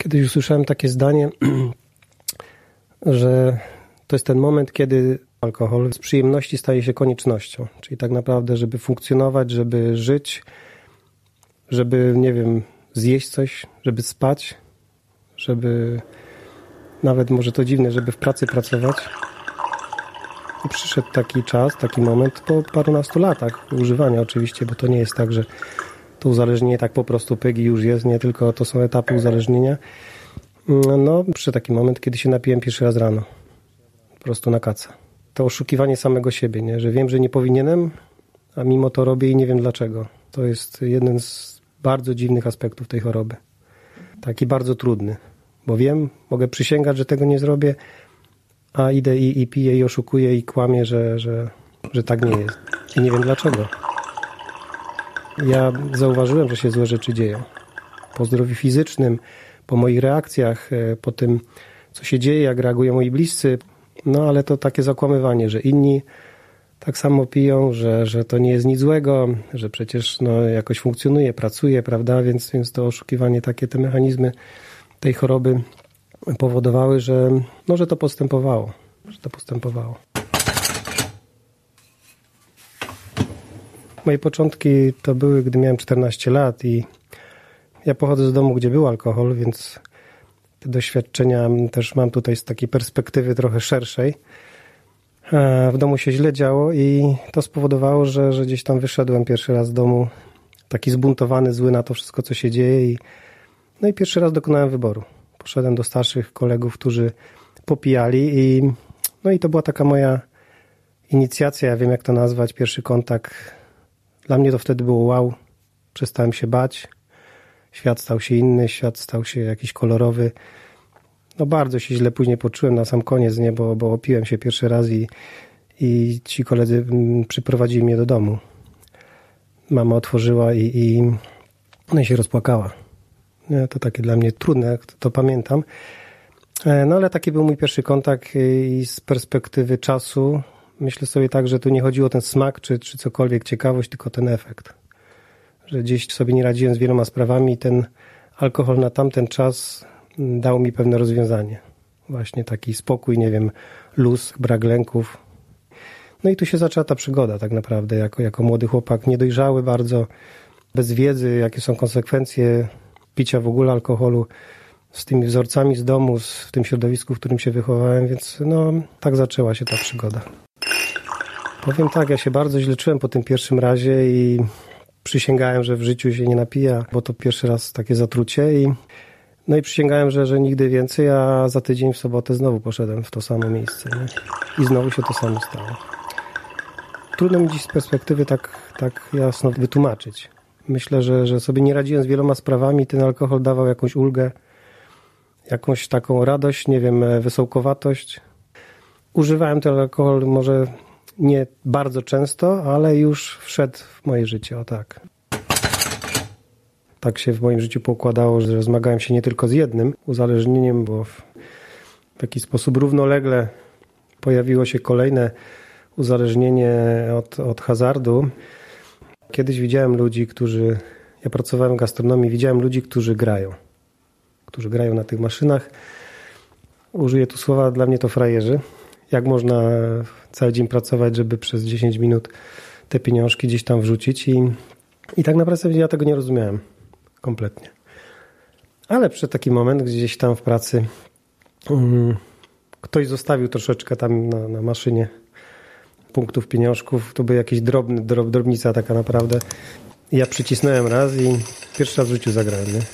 Kiedyś usłyszałem takie zdanie, że to jest ten moment, kiedy alkohol z przyjemności staje się koniecznością. Czyli tak naprawdę, żeby funkcjonować, żeby żyć, żeby, nie wiem, zjeść coś, żeby spać, żeby nawet, może to dziwne, żeby w pracy pracować. I przyszedł taki czas, taki moment po parunastu latach używania oczywiście, bo to nie jest tak, że to uzależnienie tak po prostu pyg i już jest, nie, tylko to są etapy uzależnienia. No, przyszedł taki moment, kiedy się napiłem pierwszy raz rano. Po prostu na kaca. To oszukiwanie samego siebie, nie? Że wiem, że nie powinienem, a mimo to robię i nie wiem dlaczego. To jest jeden z bardzo dziwnych aspektów tej choroby. Taki bardzo trudny. Bo wiem, mogę przysięgać, że tego nie zrobię, a idę i piję i oszukuję i kłamię, że tak nie jest. I nie wiem dlaczego. Ja zauważyłem, że się złe rzeczy dzieją. Po zdrowiu fizycznym, po moich reakcjach, po tym, co się dzieje, jak reagują moi bliscy. No ale to takie zakłamywanie, że inni tak samo piją, że to nie jest nic złego, że przecież no, jakoś funkcjonuje, pracuje, prawda? Więc to oszukiwanie, takie te mechanizmy tej choroby powodowały, że to postępowało. Moje początki to były, gdy miałem 14 lat i ja pochodzę z domu, gdzie był alkohol, więc te doświadczenia też mam tutaj z takiej perspektywy trochę szerszej. W domu się źle działo i to spowodowało, że gdzieś tam wyszedłem pierwszy raz z domu taki zbuntowany, zły na to wszystko, co się dzieje. No i pierwszy raz dokonałem wyboru. Poszedłem do starszych kolegów, którzy popijali i to była taka moja inicjacja, ja wiem jak to nazwać, pierwszy kontakt. Dla mnie to wtedy było wow, przestałem się bać. Świat stał się inny, świat stał się jakiś kolorowy. No bardzo się źle później poczułem na sam koniec, nie, bo opiłem się pierwszy raz i ci koledzy przyprowadzili mnie do domu. Mama otworzyła i się rozpłakała. To takie dla mnie trudne, to pamiętam. No ale taki był mój pierwszy kontakt i z perspektywy czasu myślę sobie tak, że tu nie chodziło o ten smak czy cokolwiek, ciekawość, tylko ten efekt. Że gdzieś sobie nie radziłem z wieloma sprawami i ten alkohol na tamten czas dał mi pewne rozwiązanie. Właśnie taki spokój, nie wiem, luz, brak lęków. No i tu się zaczęła ta przygoda tak naprawdę, jako młody chłopak, niedojrzały bardzo, bez wiedzy, jakie są konsekwencje picia w ogóle alkoholu, z tymi wzorcami z domu, w tym środowisku, w którym się wychowałem, więc tak zaczęła się ta przygoda. Powiem tak, ja się bardzo źle czułem po tym pierwszym razie i przysięgałem, że w życiu się nie napija, bo to pierwszy raz takie zatrucie i przysięgałem, że nigdy więcej, a za tydzień w sobotę znowu poszedłem w to samo miejsce, nie? I znowu się to samo stało. Trudno mi dziś z perspektywy tak jasno wytłumaczyć. Myślę, że sobie nie radziłem z wieloma sprawami, ten alkohol dawał jakąś ulgę, jakąś taką radość, nie wiem, wesołkowatość. Używałem ten alkohol może nie bardzo często, ale już wszedł w moje życie, o tak. Tak się w moim życiu poukładało, że zmagałem się nie tylko z jednym uzależnieniem, bo w jakiś sposób równolegle pojawiło się kolejne uzależnienie od hazardu. Kiedyś widziałem ludzi, ja pracowałem w gastronomii, widziałem ludzi, którzy grają na tych maszynach. Użyję tu słowa, dla mnie to frajerzy. Jak można cały dzień pracować, żeby przez 10 minut te pieniążki gdzieś tam wrzucić i tak naprawdę ja tego nie rozumiałem kompletnie. Ale przyszedł taki moment, gdzieś tam w pracy ktoś zostawił troszeczkę tam na maszynie punktów pieniążków. To był jakiś drobnica taka naprawdę. I ja przycisnąłem raz i pierwszy raz w życiu zagrałem, nie?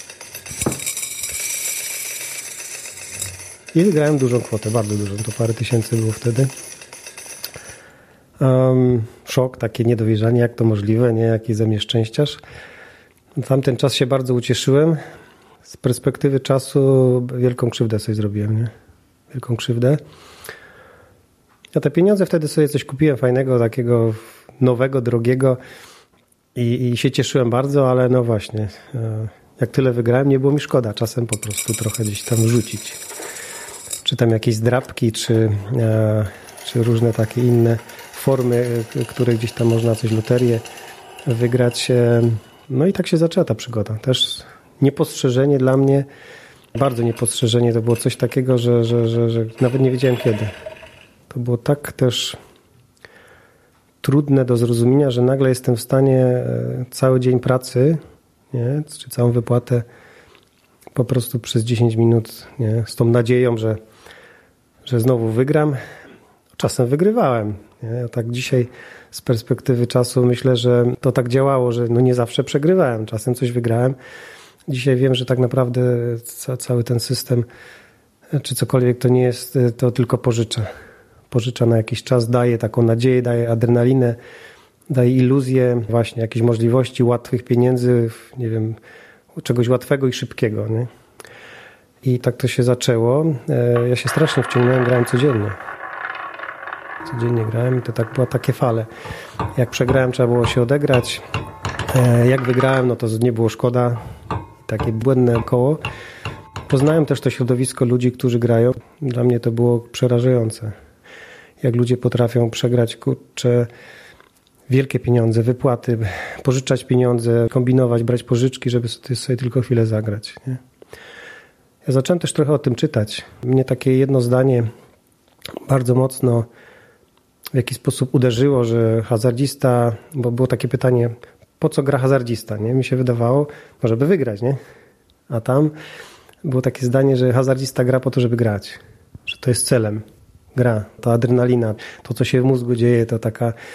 I wygrałem dużą kwotę, bardzo dużą. To parę tysięcy było wtedy. Szok, takie niedowierzanie, jak to możliwe, nie? Jaki ze mnie szczęściarz. W tamten czas się bardzo ucieszyłem. Z perspektywy czasu wielką krzywdę sobie zrobiłem, nie? Wielką krzywdę. Ja te pieniądze wtedy sobie coś kupiłem fajnego, takiego nowego, drogiego i się cieszyłem bardzo, ale no właśnie, jak tyle wygrałem, nie było mi szkoda czasem po prostu trochę gdzieś tam rzucić. Czy tam jakieś zdrabki, czy różne takie inne formy, które gdzieś tam można coś, loterię wygrać. No i tak się zaczęła ta przygoda. Też niepostrzeżenie dla mnie, Bardzo niepostrzeżenie. To było coś takiego, że nawet nie wiedziałem kiedy. To było tak też trudne do zrozumienia, że nagle jestem w stanie cały dzień pracy, nie, czy całą wypłatę po prostu przez 10 minut, nie, z tą nadzieją, że znowu wygram. Czasem wygrywałem. Nie? Ja tak dzisiaj z perspektywy czasu myślę, że to tak działało, że no nie zawsze przegrywałem. Czasem coś wygrałem. Dzisiaj wiem, że tak naprawdę cały ten system, czy cokolwiek to nie jest, to tylko pożycza. Pożycza na jakiś czas, daje taką nadzieję, daje adrenalinę, daje iluzję właśnie jakichś możliwości, łatwych pieniędzy, nie wiem, czegoś łatwego i szybkiego. Nie? I tak to się zaczęło. Ja się strasznie wciągnąłem, grałem codziennie. Codziennie grałem i to tak były takie fale. Jak przegrałem, trzeba było się odegrać. Jak wygrałem, no to nie było szkoda. Takie błędne koło. Poznałem też to środowisko ludzi, którzy grają. Dla mnie to było przerażające. Jak ludzie potrafią przegrać, kurczę, wielkie pieniądze, wypłaty, pożyczać pieniądze, kombinować, brać pożyczki, żeby sobie tylko chwilę zagrać. Nie? Ja zacząłem też trochę o tym czytać. Mnie takie jedno zdanie bardzo mocno w jakiś sposób uderzyło, że hazardzista, bo było takie pytanie, po co gra hazardzista? Nie? Mi się wydawało, no żeby wygrać, nie? A tam było takie zdanie, że hazardzista gra po to, żeby grać. Że to jest celem. Gra, ta adrenalina, to co się w mózgu dzieje, to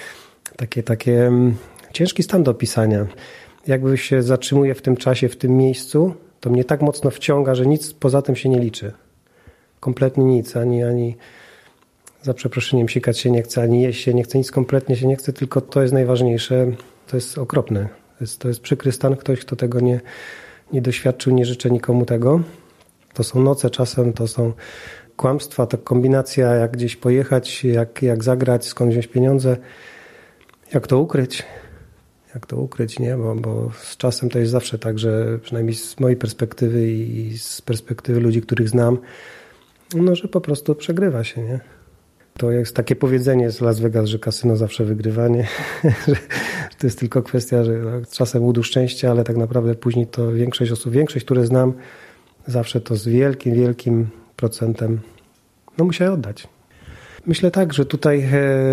takie ciężki stan do opisania. Jakby się zatrzymuje w tym czasie, w tym miejscu, to mnie tak mocno wciąga, że nic poza tym się nie liczy. Kompletnie nic, ani za przeproszeniem sikać się nie chce, ani jeść się nie chce, nic kompletnie się nie chce, tylko to jest najważniejsze, to jest okropne. To jest przykry stan, ktoś, kto tego nie doświadczył, nie życzę nikomu tego. To są noce czasem, to są kłamstwa, to kombinacja, jak gdzieś pojechać, jak zagrać, skąd wziąć pieniądze, jak to ukryć. Jak to ukryć, nie? Bo z czasem to jest zawsze tak, że przynajmniej z mojej perspektywy i z perspektywy ludzi, których znam, no, że po prostu przegrywa się, nie? To jest takie powiedzenie z Las Vegas, że kasyno zawsze wygrywa, nie? Że to jest tylko kwestia, że czasem łudu szczęścia, ale tak naprawdę później to większość osób, które znam, zawsze to z wielkim, wielkim procentem musiałem oddać. Myślę tak, że tutaj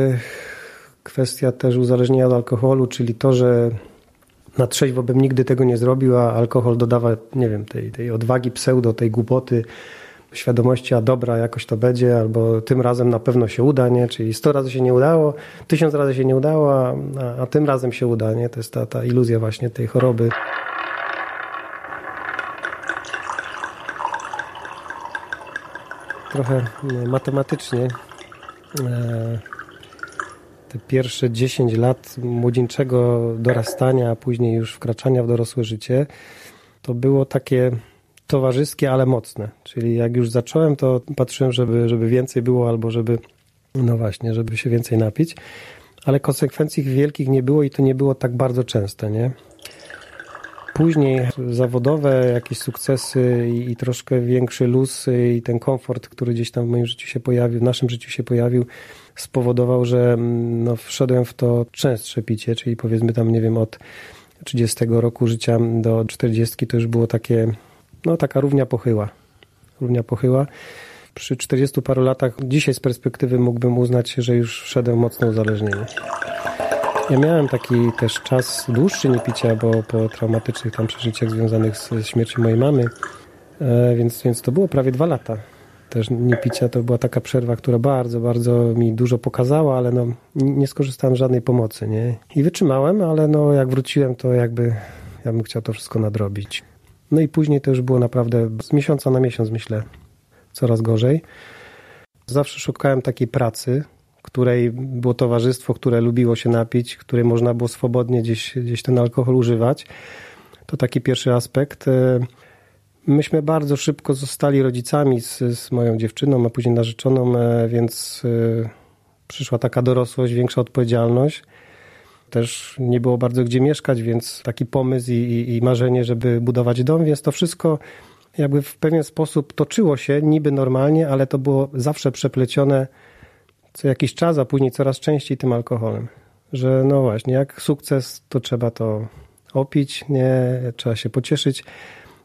kwestia też uzależnienia od alkoholu, czyli to, że na trzeźwo bym nigdy tego nie zrobił, a alkohol dodawa, nie wiem, tej odwagi pseudo, tej głupoty, świadomości, a dobra, jakoś to będzie, albo tym razem na pewno się uda, nie? Czyli 100 razy się nie udało, 1000 razy się nie udało, a tym razem się uda, nie? To jest ta iluzja właśnie tej choroby. Trochę matematycznie te pierwsze 10 lat młodzieńczego dorastania, a później już wkraczania w dorosłe życie, to było takie towarzyskie, ale mocne. Czyli jak już zacząłem, to patrzyłem, żeby więcej było, albo żeby się więcej napić, ale konsekwencji wielkich nie było i to nie było tak bardzo częste, nie? Później zawodowe jakieś sukcesy i troszkę większy luz i ten komfort, który gdzieś tam w moim życiu się pojawił, w naszym życiu się pojawił, spowodował, że wszedłem w to częstsze picie, czyli powiedzmy tam, nie wiem, od 30 roku życia do 40 to już było takie, taka równia pochyła. Przy 40 paru latach, dzisiaj z perspektywy mógłbym uznać, że już wszedłem mocno uzależnienie. Ja miałem taki też czas dłuższy niepicia, bo po traumatycznych tam przeżyciach związanych z śmiercią mojej mamy, więc to było prawie 2 lata. Też niepicia to była taka przerwa, która bardzo, bardzo mi dużo pokazała, ale nie skorzystałem z żadnej pomocy, nie? I wytrzymałem, ale jak wróciłem, to jakby ja bym chciał to wszystko nadrobić. No i później to już było naprawdę z miesiąca na miesiąc, myślę, coraz gorzej. Zawsze szukałem takiej pracy, której było towarzystwo, które lubiło się napić, której można było swobodnie gdzieś ten alkohol używać. To taki pierwszy aspekt. Myśmy bardzo szybko zostali rodzicami z moją dziewczyną, a później narzeczoną, więc przyszła taka dorosłość, większa odpowiedzialność. Też nie było bardzo gdzie mieszkać, więc taki pomysł i marzenie, żeby budować dom, więc to wszystko jakby w pewien sposób toczyło się niby normalnie, ale to było zawsze przeplecione co jakiś czas, a później coraz częściej tym alkoholem. Że właśnie, jak sukces, to trzeba to opić, nie, trzeba się pocieszyć,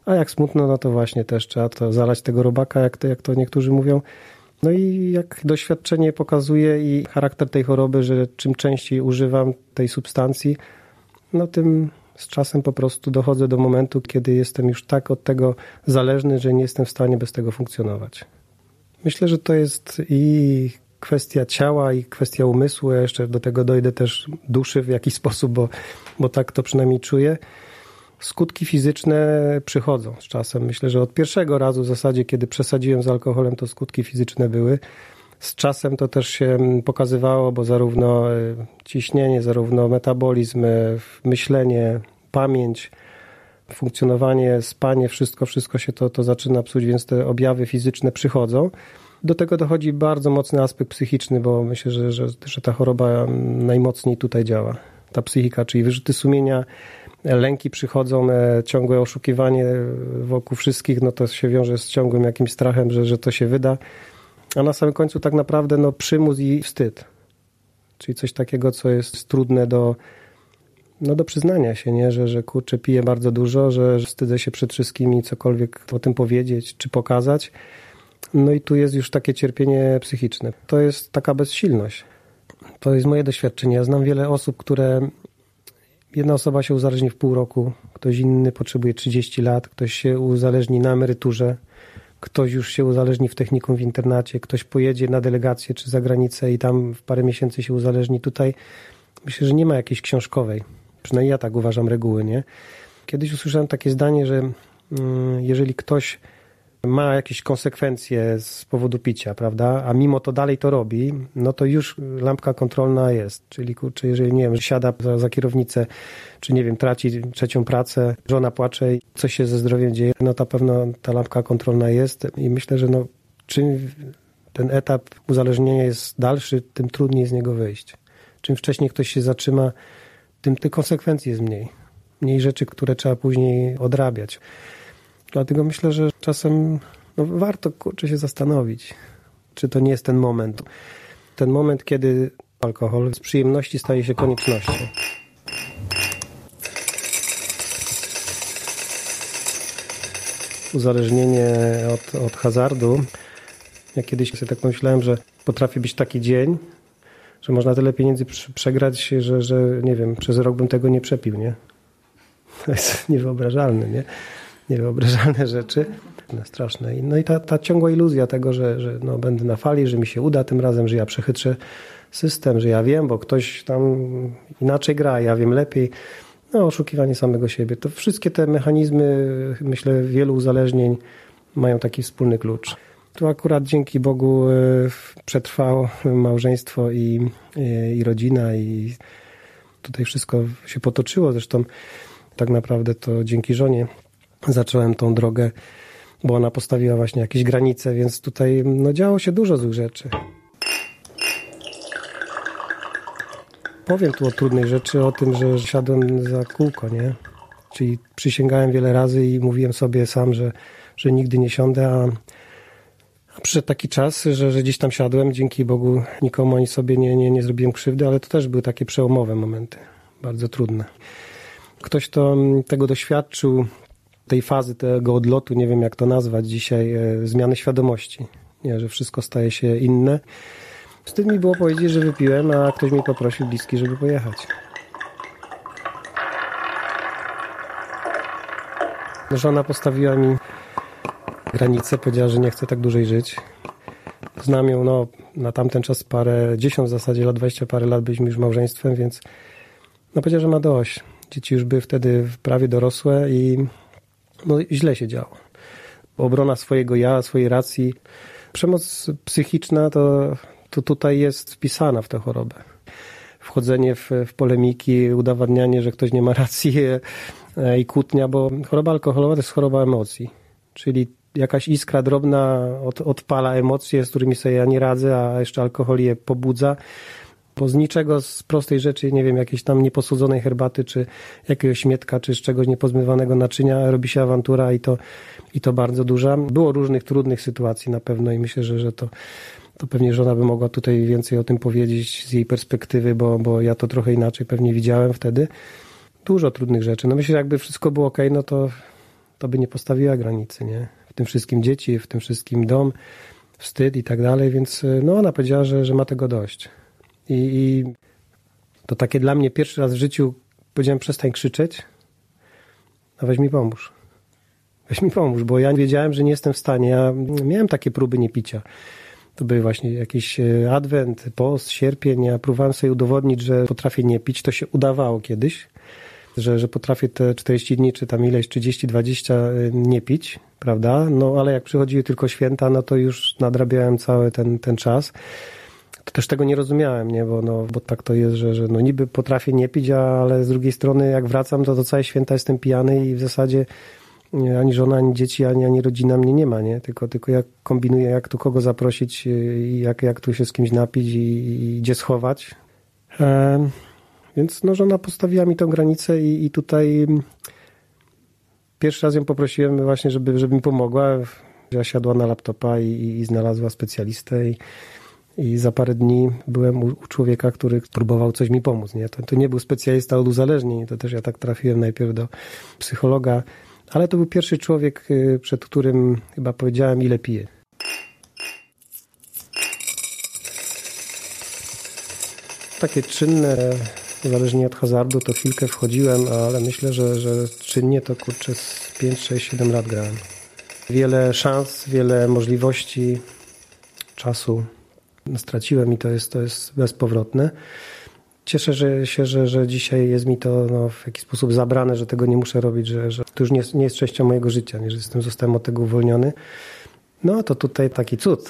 A jak smutno, no to właśnie też trzeba to zalać tego robaka, jak to niektórzy mówią. No i jak doświadczenie pokazuje i charakter tej choroby, że czym częściej używam tej substancji, no tym z czasem po prostu dochodzę do momentu, kiedy jestem już tak od tego zależny, że nie jestem w stanie bez tego funkcjonować. Myślę, że to jest i kwestia ciała, i kwestia umysłu. Ja jeszcze do tego dojdę też duszy w jakiś sposób, bo tak to przynajmniej czuję. Skutki fizyczne przychodzą z czasem. Myślę, że od pierwszego razu w zasadzie, kiedy przesadziłem z alkoholem, to skutki fizyczne były. Z czasem to też się pokazywało, bo zarówno ciśnienie, zarówno metabolizm, myślenie, pamięć, funkcjonowanie, spanie, wszystko się to zaczyna psuć, więc te objawy fizyczne przychodzą. Do tego dochodzi bardzo mocny aspekt psychiczny, bo myślę, że ta choroba najmocniej tutaj działa. Ta psychika, czyli wyrzuty sumienia, lęki przychodzą, ciągłe oszukiwanie wokół wszystkich, no to się wiąże z ciągłym jakimś strachem, że to się wyda. A na samym końcu tak naprawdę no, przymus i wstyd. Czyli coś takiego, co jest trudne do przyznania się, nie? Że kurczę, piję bardzo dużo, że wstydzę się przed wszystkimi cokolwiek o tym powiedzieć czy pokazać. No i tu jest już takie cierpienie psychiczne. To jest taka bezsilność. To jest moje doświadczenie. Ja znam wiele osób, które... Jedna osoba się uzależni w pół roku, ktoś inny potrzebuje 30 lat, ktoś się uzależni na emeryturze, ktoś już się uzależni w technikum w internacie, ktoś pojedzie na delegację czy za granicę i tam w parę miesięcy się uzależni. Tutaj myślę, że nie ma jakiejś książkowej. Przynajmniej ja tak uważam reguły, nie? Kiedyś usłyszałem takie zdanie, że jeżeli ktoś ma jakieś konsekwencje z powodu picia, prawda, a mimo to dalej to robi, no to już lampka kontrolna jest. Czyli kurczę, jeżeli nie wiem, siada za kierownicę, czy nie wiem, traci trzecią pracę, żona płacze i coś się ze zdrowiem dzieje, no to pewno ta lampka kontrolna jest i myślę, że no czym ten etap uzależnienia jest dalszy, tym trudniej z niego wyjść. Czym wcześniej ktoś się zatrzyma, tym tych konsekwencji jest mniej. Mniej rzeczy, które trzeba później odrabiać. Dlatego myślę, że czasem warto się zastanowić, czy to nie jest ten moment. Ten moment, kiedy alkohol z przyjemności staje się koniecznością. Uzależnienie od hazardu. Ja kiedyś sobie tak myślałem, że potrafi być taki dzień, że można tyle pieniędzy przegrać, że nie wiem, przez rok bym tego nie przepił, nie? To jest niewyobrażalne, nie? Niewyobrażalne rzeczy. Straszne. No i ta ciągła iluzja tego, że no, będę na fali, że mi się uda tym razem, że ja przechytrzę system, że ja wiem, bo ktoś tam inaczej gra, ja wiem lepiej. No, oszukiwanie samego siebie. To wszystkie te mechanizmy, myślę, wielu uzależnień mają taki wspólny klucz. Tu akurat dzięki Bogu przetrwało małżeństwo i rodzina i tutaj wszystko się potoczyło. Zresztą tak naprawdę to dzięki żonie zacząłem tą drogę, bo ona postawiła właśnie jakieś granice, więc tutaj no, działo się dużo złych rzeczy. Powiem tu o trudnej rzeczy, o tym, że siadłem za kółko, nie? Czyli przysięgałem wiele razy i mówiłem sobie sam, że nigdy nie siądę, a przyszedł taki czas, że gdzieś tam siadłem, dzięki Bogu nikomu ani sobie nie zrobiłem krzywdy, ale to też były takie przełomowe momenty, bardzo trudne. Ktoś, kto tego doświadczył, tej fazy, tego odlotu, nie wiem jak to nazwać dzisiaj, zmiany świadomości, nie, że wszystko staje się inne. Wstyd mi było powiedzieć, że wypiłem, a ktoś mi poprosił bliski, żeby pojechać. Żona postawiła mi granicę, powiedziała, że nie chce tak dłużej żyć. Znam ją, no, na tamten czas dziesiąt w zasadzie lat, 20 parę lat byliśmy już małżeństwem, więc no powiedziała, że ma dość. Dzieci już były wtedy prawie dorosłe i no, źle się działo. Obrona swojego ja, swojej racji. Przemoc psychiczna to tutaj jest wpisana w tę chorobę. Wchodzenie w polemiki, udowadnianie, że ktoś nie ma racji i kłótnia, bo choroba alkoholowa to jest choroba emocji. Czyli jakaś iskra drobna odpala emocje, z którymi sobie ja nie radzę, a jeszcze alkohol je pobudza. Bo z niczego, z prostej rzeczy, nie wiem, jakiejś tam nieposłodzonej herbaty, czy jakiegoś śmietka, czy z czegoś niepozmywanego naczynia robi się awantura i to bardzo duża. Było różnych trudnych sytuacji na pewno i myślę, że to pewnie żona by mogła tutaj więcej o tym powiedzieć z jej perspektywy, bo ja to trochę inaczej pewnie widziałem wtedy. Dużo trudnych rzeczy. No myślę, że jakby wszystko było okej, no to to by nie postawiła granicy, nie? W tym wszystkim dzieci, w tym wszystkim dom, wstyd i tak dalej, więc no ona powiedziała, że ma tego dość. I to takie dla mnie pierwszy raz w życiu powiedziałem, przestań krzyczeć, a weź mi pomóż. Weź mi pomóż, bo ja wiedziałem, że nie jestem w stanie. Ja miałem takie próby niepicia. To były właśnie jakiś adwent, post, sierpień. Ja próbowałem sobie udowodnić, że potrafię nie pić. To się udawało kiedyś, że potrafię te 40 dni, czy tam ileś, 30, 20 nie pić, prawda? No ale jak przychodziły tylko święta, no to już nadrabiałem cały ten czas. To też tego nie rozumiałem, nie? Bo tak to jest, że no niby potrafię nie pić, ale z drugiej strony jak wracam, to całe święta jestem pijany i w zasadzie ani żona, ani dzieci, ani rodzina mnie nie ma, nie? Tylko ja kombinuję, jak tu kogo zaprosić i jak tu się z kimś napić i gdzie schować. Więc no żona postawiła mi tą granicę i tutaj pierwszy raz ją poprosiłem właśnie, żeby mi pomogła. Ja siadła na laptopa i znalazła specjalistę i za parę dni byłem u człowieka, który próbował coś mi pomóc, nie? To nie był specjalista od uzależnień, to też ja tak trafiłem najpierw do psychologa, ale to był pierwszy człowiek, przed którym chyba powiedziałem, ile piję. Takie czynne, zależnie od hazardu, to chwilkę wchodziłem, ale myślę, że czynnie to kurczę z 5, 6, 7 lat grałem. Wiele szans, wiele możliwości, czasu straciłem i to jest bezpowrotne. Cieszę się, że dzisiaj jest mi to w jakiś sposób zabrane, że tego nie muszę robić, że to już nie jest częścią mojego życia, nie, że zostałem od tego uwolniony. No to tutaj taki cud,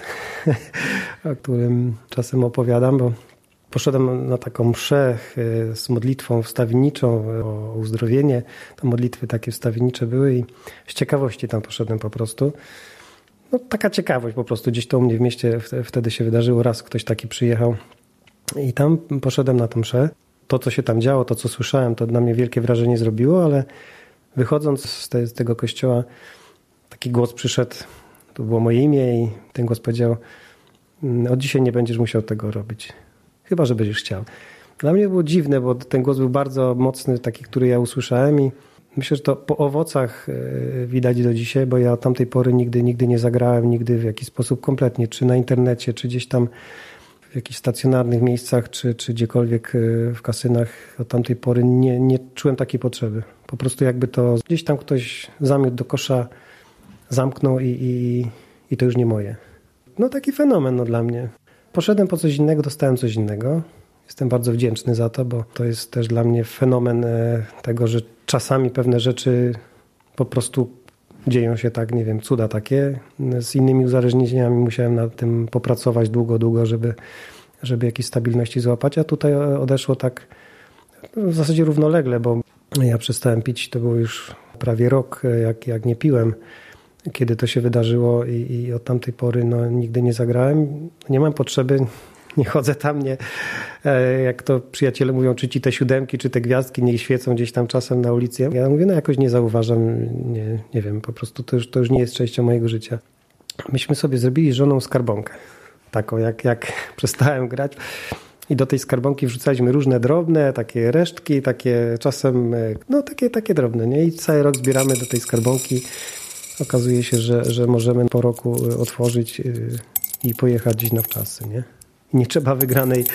o którym czasem opowiadam, bo poszedłem na taką mszę z modlitwą wstawienniczą o uzdrowienie. Te modlitwy takie wstawiennicze były i z ciekawości tam poszedłem po prostu. No taka ciekawość po prostu. Gdzieś to u mnie w mieście wtedy się wydarzyło. Raz ktoś taki przyjechał i tam poszedłem na tą mszę. To, co się tam działo, to, co słyszałem, to na mnie wielkie wrażenie zrobiło, ale wychodząc z tego kościoła, taki głos przyszedł, to było moje imię i ten głos powiedział: od dzisiaj nie będziesz musiał tego robić. Chyba że będziesz chciał. Dla mnie było dziwne, bo ten głos był bardzo mocny, taki, który ja usłyszałem i myślę, że to po owocach widać do dzisiaj, bo ja od tamtej pory nigdy nie zagrałem, nigdy w jakiś sposób kompletnie, czy na internecie, czy gdzieś tam w jakichś stacjonarnych miejscach, czy gdziekolwiek w kasynach. Od tamtej pory nie czułem takiej potrzeby. Po prostu jakby to gdzieś tam ktoś zamiótł do kosza, zamknął i to już nie moje. No taki fenomen dla mnie. Poszedłem po coś innego, dostałem coś innego. Jestem bardzo wdzięczny za to, bo to jest też dla mnie fenomen tego, że czasami pewne rzeczy po prostu dzieją się tak, nie wiem, cuda takie. Z innymi uzależnieniami musiałem nad tym popracować długo, żeby jakieś stabilności złapać, a tutaj odeszło tak w zasadzie równolegle, bo ja przestałem pić, to było już prawie rok, jak nie piłem, kiedy to się wydarzyło i od tamtej pory nigdy nie zagrałem. Nie mam potrzeby, nie chodzę tam, jak to przyjaciele mówią, czy ci te siódemki, czy te gwiazdki niech świecą gdzieś tam czasem na ulicy. Ja mówię, jakoś nie zauważam, nie wiem, po prostu to już nie jest częścią mojego życia. Myśmy sobie zrobili z żoną skarbonkę, taką jak przestałem grać i do tej skarbonki wrzucaliśmy różne drobne, takie resztki, takie czasem, takie drobne, nie? I cały rok zbieramy do tej skarbonki. Okazuje się, że możemy po roku otworzyć i pojechać gdzieś na wczasy, nie? Nie trzeba wygranej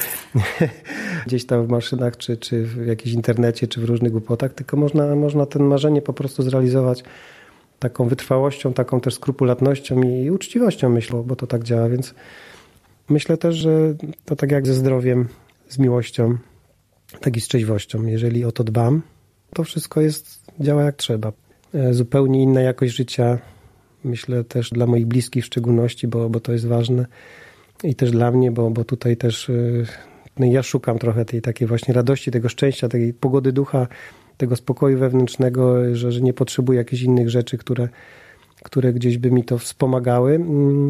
gdzieś tam w maszynach, czy w jakimś internecie, czy w różnych głupotach, tylko można ten marzenie po prostu zrealizować taką wytrwałością, taką też skrupulatnością i uczciwością, myślę, bo to tak działa, więc myślę też, że to tak jak ze zdrowiem, z miłością, tak i z trzeźwością. Jeżeli o to dbam, to wszystko działa jak trzeba. Zupełnie inna jakość życia, myślę też dla moich bliskich w szczególności, bo to jest ważne i też dla mnie, bo tutaj też ja szukam trochę tej takiej właśnie radości, tego szczęścia, tej pogody ducha, tego spokoju wewnętrznego, że nie potrzebuję jakichś innych rzeczy, które gdzieś by mi to wspomagały.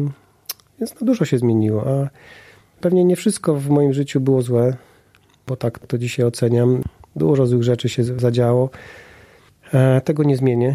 Więc dużo się zmieniło, a pewnie nie wszystko w moim życiu było złe, bo tak to dzisiaj oceniam. Dużo złych rzeczy się zadziało. Tego nie zmienię,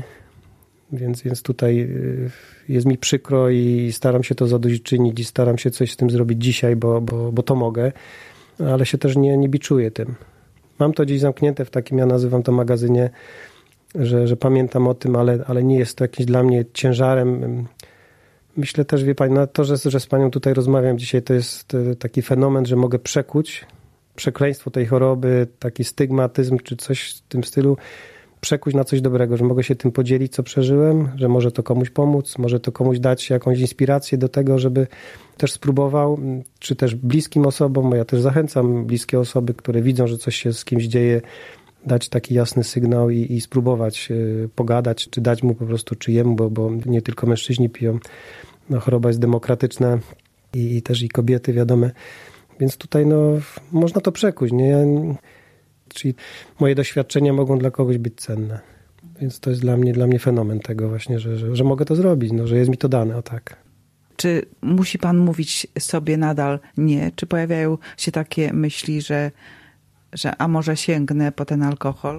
więc tutaj jest mi przykro i staram się to zadośćuczynić i staram się coś z tym zrobić dzisiaj, bo to mogę, ale się też nie biczuję tym. Mam to gdzieś zamknięte w takim, ja nazywam to magazynie, że pamiętam o tym, ale nie jest to jakimś dla mnie ciężarem. Myślę też, wie pani, na to, że z panią tutaj rozmawiam dzisiaj, to jest taki fenomen, że mogę przekuć przekleństwo tej choroby, taki stygmatyzm czy coś w tym stylu, przekuć na coś dobrego, że mogę się tym podzielić, co przeżyłem, że może to komuś pomóc, może to komuś dać jakąś inspirację do tego, żeby też spróbował, czy też bliskim osobom, bo ja też zachęcam bliskie osoby, które widzą, że coś się z kimś dzieje, dać taki jasny sygnał i spróbować pogadać, czy dać mu po prostu, czy jemu, bo nie tylko mężczyźni piją. No, choroba jest demokratyczna i też i kobiety, wiadome. Więc tutaj można to przekuć, nie? Czyli moje doświadczenia mogą dla kogoś być cenne. Więc to jest dla mnie fenomen tego właśnie, że mogę to zrobić, że jest mi to dane, o tak. Czy musi pan mówić sobie nadal nie? Czy pojawiają się takie myśli, że a może sięgnę po ten alkohol?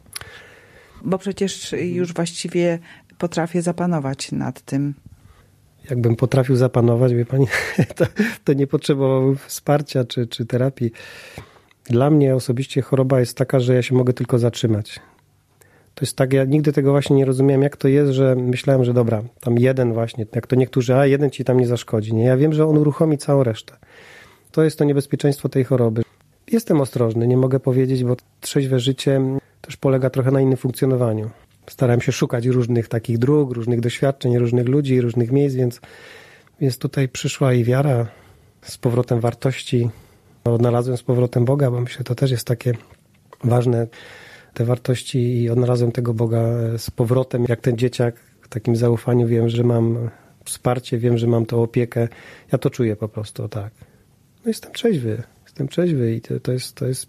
Bo przecież już właściwie potrafię zapanować nad tym. Jakbym potrafił zapanować, wie pani, to nie potrzebował wsparcia czy terapii. Dla mnie osobiście choroba jest taka, że ja się mogę tylko zatrzymać. To jest tak, ja nigdy tego właśnie nie rozumiałem, jak to jest, że myślałem, że dobra, tam jeden właśnie, jak to niektórzy, jeden ci tam nie zaszkodzi. Nie? Ja wiem, że on uruchomi całą resztę. To jest to niebezpieczeństwo tej choroby. Jestem ostrożny, nie mogę powiedzieć, bo trzeźwe życie też polega trochę na innym funkcjonowaniu. Starałem się szukać różnych takich dróg, różnych doświadczeń, różnych ludzi, różnych miejsc, więc tutaj przyszła i wiara, z powrotem wartości. Odnalazłem z powrotem Boga, bo myślę, to też jest takie ważne, te wartości, i odnalazłem tego Boga z powrotem, jak ten dzieciak, w takim zaufaniu wiem, że mam wsparcie, wiem, że mam tą opiekę. Ja to czuję po prostu, tak. No jestem trzeźwy i to jest...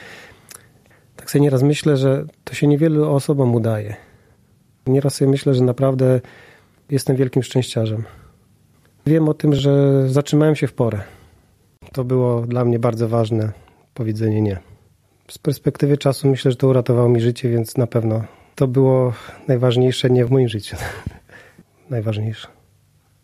Tak sobie nieraz myślę, że to się niewielu osobom udaje. Nieraz sobie myślę, że naprawdę jestem wielkim szczęściarzem. Wiem o tym, że zatrzymałem się w porę. To było dla mnie bardzo ważne, powiedzenie nie. Z perspektywy czasu myślę, że to uratowało mi życie, więc na pewno to było najważniejsze nie w moim życiu. Najważniejsze.